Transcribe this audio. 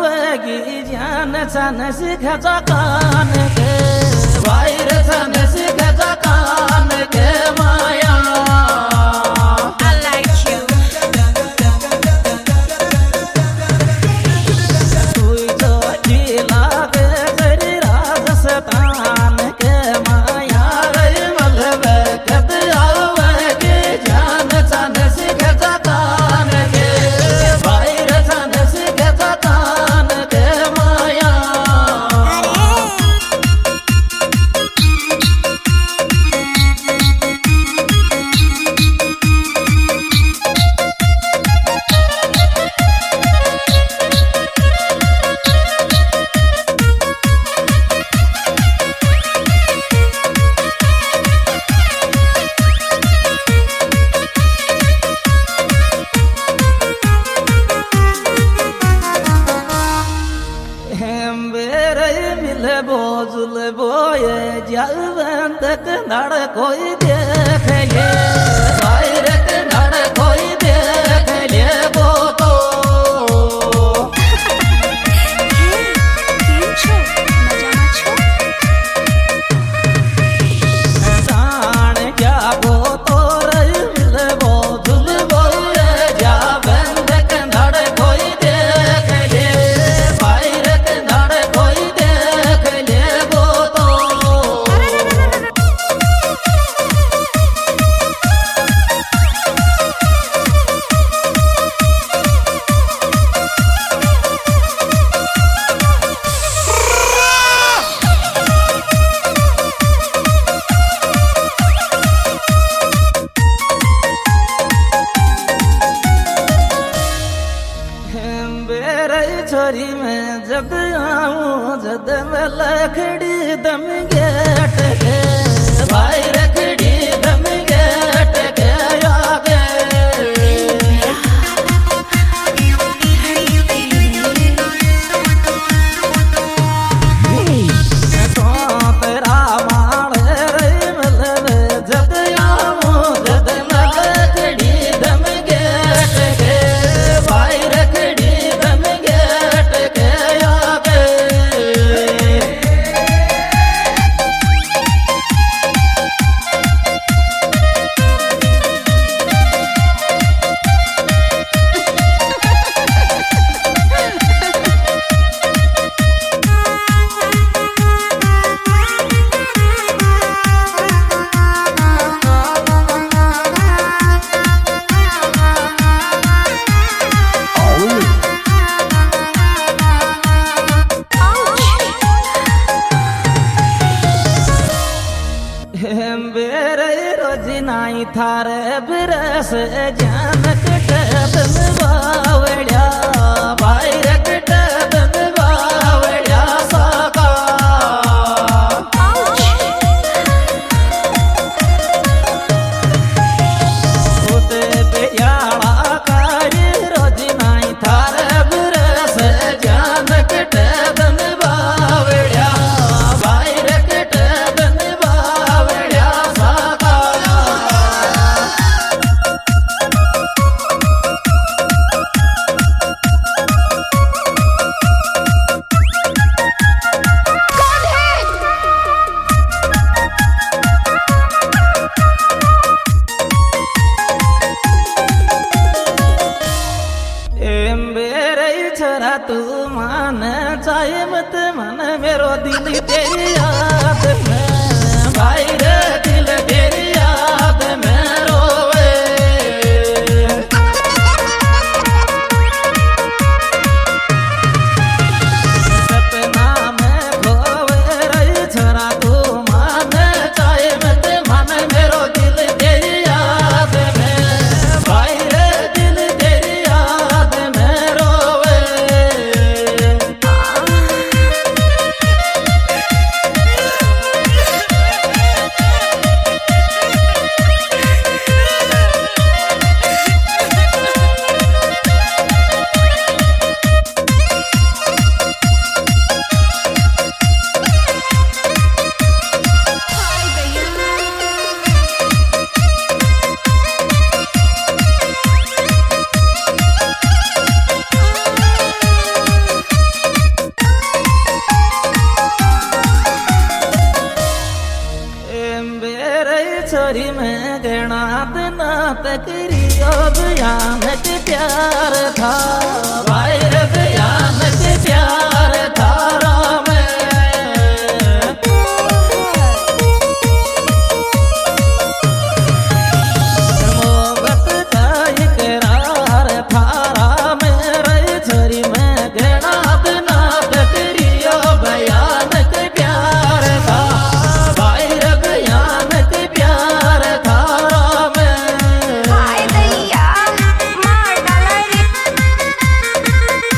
आवगी जान सन सिखा कान के वायर सन सिखा कान के माया बोझुल बोए जावन तक नड़ कोई देख ले वायर के नड़ कोई देख ले वो तो जान क्या वो तो मिल बोझुल बोए जावन तक नड़ कोई देख ले वायर के नड़ कोई देख ले वो तो छोरी में जब आऊं जद में लखड़ी दम गेट के भाई रखड़ी दम गेट के आगे तो तेरा मार रे मिलवे जब आऊं जद में लखड़ी दम गेट के भाई रखड़ी दम नाई थारे बिरस जान कटब बावड़िया भाई कटब बावड़िया साका उते पे याड़ा कारी रोज नाई थारे बिरस जान कटब बावड़िया भाई कटब बावड़िया साका तू मान चाहे मत मन मेरो दिल तेरी याद में भाई रे दिल तेरी याद में रोवे सपना में खोवे रही छोरा तू मान चाहे मत मन मेरो दिल तेरी याद में भाई रे दिल तेरी याद में रोवे तेरी मैं गणा दिन तक रियो बयान के प्यार था।